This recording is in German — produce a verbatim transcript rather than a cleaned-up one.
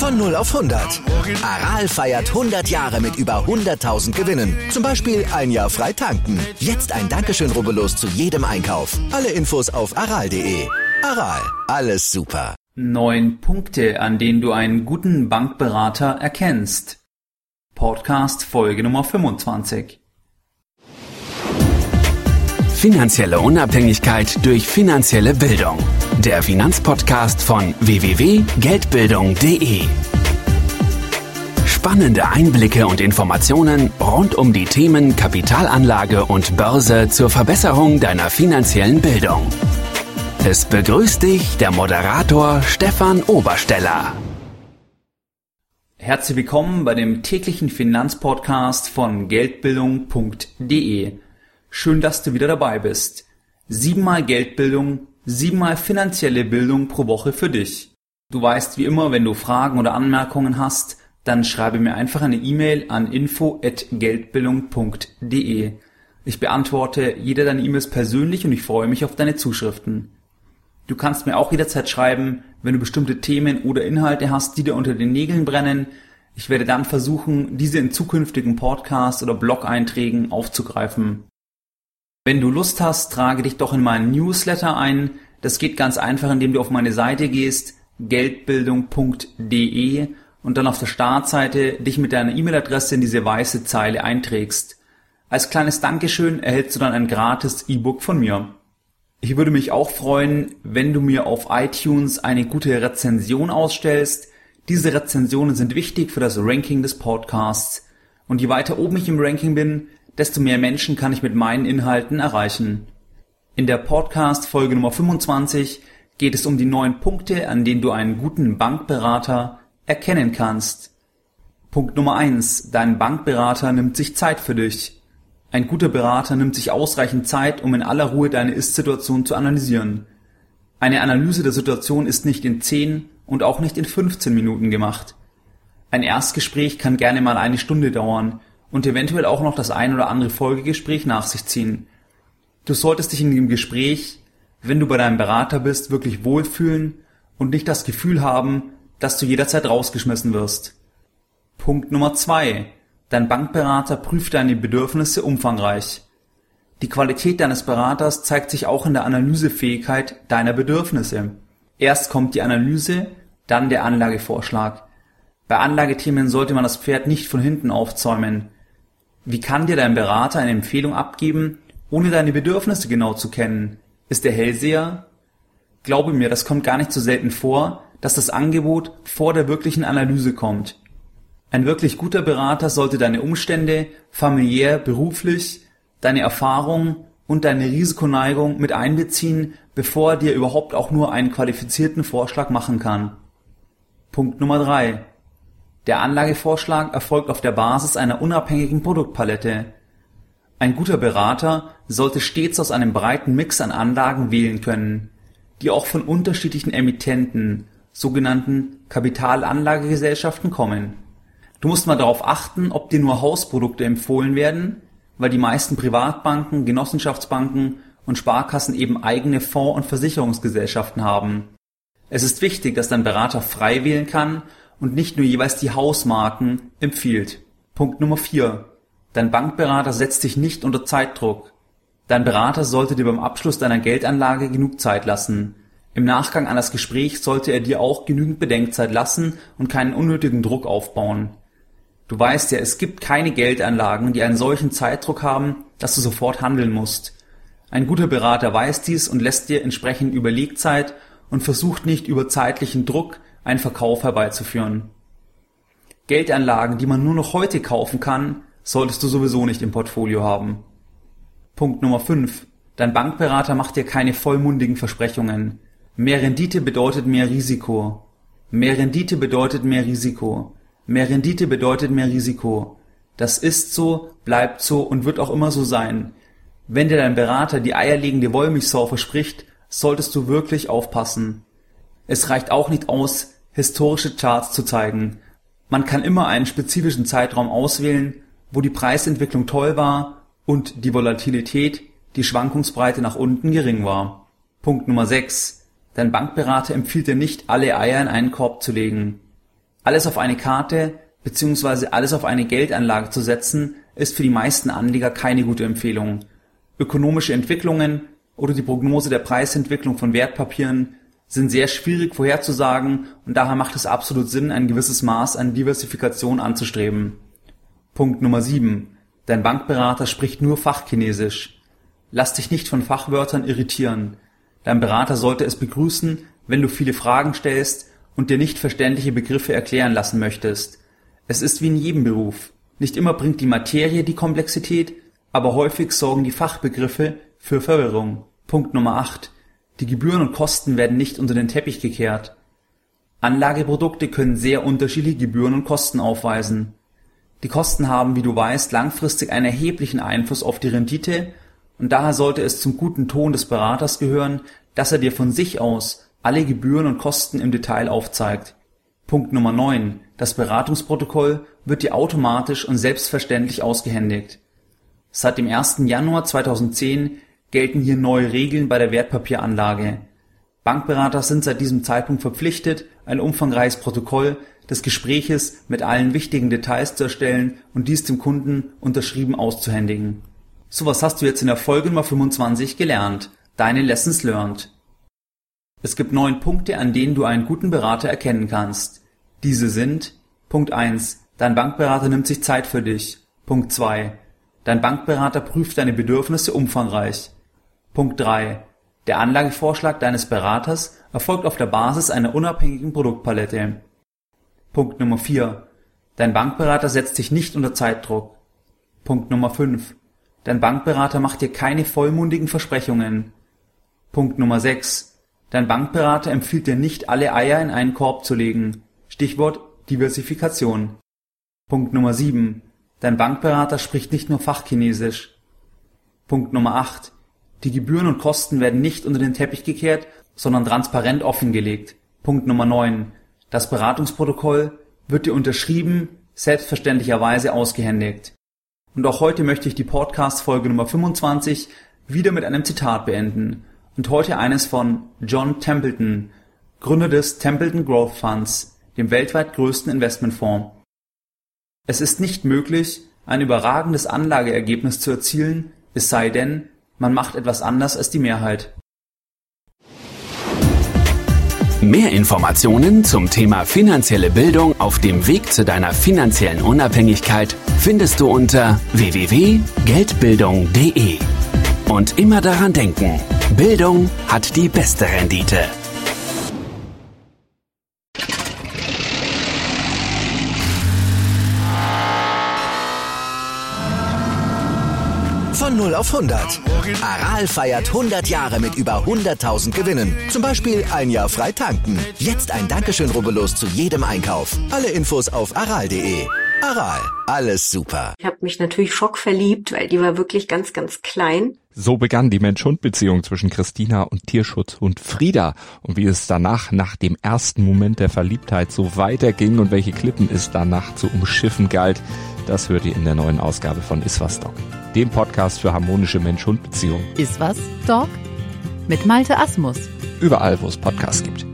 Von null auf hundert. Aral feiert hundert Jahre mit über hunderttausend Gewinnen. Zum Beispiel ein Jahr frei tanken. Jetzt ein Dankeschön, rubbellos zu jedem Einkauf. Alle Infos auf aral punkt de. Aral, alles super. Neun Punkte, an denen du einen guten Bankberater erkennst. Podcast Folge Nummer fünfundzwanzig. Finanzielle Unabhängigkeit durch finanzielle Bildung. Der Finanzpodcast von w w w punkt geldbildung punkt de. Spannende Einblicke und Informationen rund um die Themen Kapitalanlage und Börse zur Verbesserung deiner finanziellen Bildung. Es begrüßt dich der Moderator Stefan Obersteller. Herzlich willkommen bei dem täglichen Finanzpodcast von geldbildung punkt de. Schön, dass du wieder dabei bist. Siebenmal Geldbildung, siebenmal finanzielle Bildung pro Woche für dich. Du weißt wie immer, wenn du Fragen oder Anmerkungen hast, dann schreibe mir einfach eine E-Mail an info at geldbildung punkt de. Ich beantworte jede deiner E-Mails persönlich und ich freue mich auf deine Zuschriften. Du kannst mir auch jederzeit schreiben, wenn du bestimmte Themen oder Inhalte hast, die dir unter den Nägeln brennen. Ich werde dann versuchen, diese in zukünftigen Podcasts oder Blog-Einträgen aufzugreifen. Wenn du Lust hast, trage dich doch in meinen Newsletter ein. Das geht ganz einfach, indem du auf meine Seite gehst, geldbildung punkt de, und dann auf der Startseite dich mit deiner E-Mail-Adresse in diese weiße Zeile einträgst. Als kleines Dankeschön erhältst du dann ein gratis E-Book von mir. Ich würde mich auch freuen, wenn du mir auf iTunes eine gute Rezension ausstellst. Diese Rezensionen sind wichtig für das Ranking des Podcasts. Und je weiter oben ich im Ranking bin, desto mehr Menschen kann ich mit meinen Inhalten erreichen. In der Podcast-Folge Nummer fünfundzwanzig geht es um die neun Punkte, an denen du einen guten Bankberater erkennen kannst. Punkt Nummer eins. Dein Bankberater nimmt sich Zeit für dich. Ein guter Berater nimmt sich ausreichend Zeit, um in aller Ruhe deine Ist-Situation zu analysieren. Eine Analyse der Situation ist nicht in zehn und auch nicht in fünfzehn Minuten gemacht. Ein Erstgespräch kann gerne mal eine Stunde dauern und eventuell auch noch das ein oder andere Folgegespräch nach sich ziehen. Du solltest dich in dem Gespräch, wenn du bei deinem Berater bist, wirklich wohlfühlen und nicht das Gefühl haben, dass du jederzeit rausgeschmissen wirst. Punkt Nummer zwei. Dein Bankberater prüft deine Bedürfnisse umfangreich. Die Qualität deines Beraters zeigt sich auch in der Analysefähigkeit deiner Bedürfnisse. Erst kommt die Analyse, dann der Anlagevorschlag. Bei Anlagethemen sollte man das Pferd nicht von hinten aufzäumen. Wie kann dir dein Berater eine Empfehlung abgeben, ohne deine Bedürfnisse genau zu kennen? Ist er Hellseher? Glaube mir, das kommt gar nicht so selten vor, dass das Angebot vor der wirklichen Analyse kommt. Ein wirklich guter Berater sollte deine Umstände, familiär, beruflich, deine Erfahrung und deine Risikoneigung mit einbeziehen, bevor er dir überhaupt auch nur einen qualifizierten Vorschlag machen kann. Punkt Nummer drei. Der Anlagevorschlag erfolgt auf der Basis einer unabhängigen Produktpalette. Ein guter Berater sollte stets aus einem breiten Mix an Anlagen wählen können, die auch von unterschiedlichen Emittenten, sogenannten Kapitalanlagegesellschaften, kommen. Du musst mal darauf achten, ob dir nur Hausprodukte empfohlen werden, weil die meisten Privatbanken, Genossenschaftsbanken und Sparkassen eben eigene Fonds- und Versicherungsgesellschaften haben. Es ist wichtig, dass dein Berater frei wählen kann und nicht nur jeweils die Hausmarken empfiehlt. Punkt Nummer vier. Dein Bankberater setzt dich nicht unter Zeitdruck. Dein Berater sollte dir beim Abschluss deiner Geldanlage genug Zeit lassen. Im Nachgang an das Gespräch sollte er dir auch genügend Bedenkzeit lassen und keinen unnötigen Druck aufbauen. Du weißt ja, es gibt keine Geldanlagen, die einen solchen Zeitdruck haben, dass du sofort handeln musst. Ein guter Berater weiß dies und lässt dir entsprechend Überlegzeit und versucht nicht über zeitlichen Druck einen Verkauf herbeizuführen. Geldanlagen, die man nur noch heute kaufen kann, solltest du sowieso nicht im Portfolio haben. Punkt Nummer fünf. Dein Bankberater macht dir keine vollmundigen Versprechungen. Mehr Rendite bedeutet mehr Risiko. Mehr Rendite bedeutet mehr Risiko. Mehr Rendite bedeutet mehr Risiko. Das ist so, bleibt so und wird auch immer so sein. Wenn dir dein Berater die eierlegende Wollmilchsau verspricht, solltest du wirklich aufpassen. Es reicht auch nicht aus, historische Charts zu zeigen. Man kann immer einen spezifischen Zeitraum auswählen, wo die Preisentwicklung toll war und die Volatilität, die Schwankungsbreite nach unten gering war. Punkt Nummer sechs. Dein Bankberater empfiehlt dir nicht, alle Eier in einen Korb zu legen. Alles auf eine Karte bzw. alles auf eine Geldanlage zu setzen, ist für die meisten Anleger keine gute Empfehlung. Ökonomische Entwicklungen oder die Prognose der Preisentwicklung von Wertpapieren sind sehr schwierig vorherzusagen und daher macht es absolut Sinn, ein gewisses Maß an Diversifikation anzustreben. Punkt Nummer sieben. Dein Bankberater spricht nur Fachchinesisch. Lass dich nicht von Fachwörtern irritieren. Dein Berater sollte es begrüßen, wenn du viele Fragen stellst und dir nicht verständliche Begriffe erklären lassen möchtest. Es ist wie in jedem Beruf. Nicht immer bringt die Materie die Komplexität, aber häufig sorgen die Fachbegriffe für Verwirrung. Punkt Nummer acht. Die Gebühren und Kosten werden nicht unter den Teppich gekehrt. Anlageprodukte können sehr unterschiedliche Gebühren und Kosten aufweisen. Die Kosten haben, wie du weißt, langfristig einen erheblichen Einfluss auf die Rendite und daher sollte es zum guten Ton des Beraters gehören, dass er dir von sich aus alle Gebühren und Kosten im Detail aufzeigt. Punkt Nummer neun. Das Beratungsprotokoll wird dir automatisch und selbstverständlich ausgehändigt. Seit dem ersten Januar zweitausendzehn gelten hier neue Regeln bei der Wertpapieranlage. Bankberater sind seit diesem Zeitpunkt verpflichtet, ein umfangreiches Protokoll des Gespräches mit allen wichtigen Details zu erstellen und dies dem Kunden unterschrieben auszuhändigen. So, was hast du jetzt in der Folge Nummer fünfundzwanzig gelernt? Deine Lessons learned. Es gibt neun Punkte, an denen du einen guten Berater erkennen kannst. Diese sind: Punkt eins. Dein Bankberater nimmt sich Zeit für dich. Punkt zwei. Dein Bankberater prüft deine Bedürfnisse umfangreich. Punkt drei. Der Anlagevorschlag deines Beraters erfolgt auf der Basis einer unabhängigen Produktpalette. Punkt Nummer vier. Dein Bankberater setzt dich nicht unter Zeitdruck. Punkt Nummer fünf. Dein Bankberater macht dir keine vollmundigen Versprechungen. Punkt Nummer sechs. Dein Bankberater empfiehlt dir nicht, alle Eier in einen Korb zu legen. Stichwort Diversifikation. Punkt Nummer sieben. Dein Bankberater spricht nicht nur Fachchinesisch. Punkt Nummer acht. Die Gebühren und Kosten werden nicht unter den Teppich gekehrt, sondern transparent offengelegt. Punkt Nummer neun. Das Beratungsprotokoll wird dir unterschrieben, selbstverständlicherweise ausgehändigt. Und auch heute möchte ich die Podcast-Folge Nummer fünfundzwanzig wieder mit einem Zitat beenden. Und heute eines von John Templeton, Gründer des Templeton Growth Funds, dem weltweit größten Investmentfonds. Es ist nicht möglich, ein überragendes Anlageergebnis zu erzielen, es sei denn, man macht etwas anders als die Mehrheit. Mehr Informationen zum Thema finanzielle Bildung auf dem Weg zu deiner finanziellen Unabhängigkeit findest du unter w w w punkt geldbildung punkt d e. Und immer daran denken, Bildung hat die beste Rendite. Von null auf hundert. Aral feiert hundert Jahre mit über hunderttausend Gewinnen. Zum Beispiel ein Jahr frei tanken. Jetzt ein Dankeschön, rubbellos zu jedem Einkauf. Alle Infos auf aral punkt de. Aral, alles super. Ich habe mich natürlich schockverliebt, weil die war wirklich ganz, ganz klein. So begann die Mensch-Hund-Beziehung zwischen Christina und Tierschutzhund Frieda. Und wie es danach, nach dem ersten Moment der Verliebtheit, so weiterging und welche Klippen es danach zu umschiffen galt, das hört ihr in der neuen Ausgabe von Iswas Dog, dem Podcast für harmonische Mensch-Hund-Beziehungen. Iswas Dog mit Malte Asmus. Überall, wo es Podcasts gibt.